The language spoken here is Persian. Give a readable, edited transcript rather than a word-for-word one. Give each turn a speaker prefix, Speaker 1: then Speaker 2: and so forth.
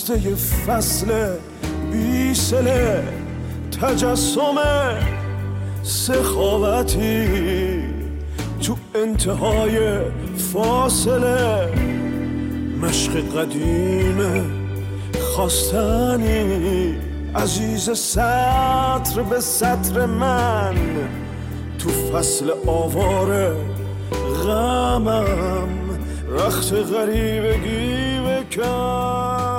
Speaker 1: قصه فصل بیسله، تجسم سخاوتی تو انتهای فاصله، مشق قدیم خواستنی عزیز سطر به سطر من، تو فصل آواره غمم رخت غریبگی بکن.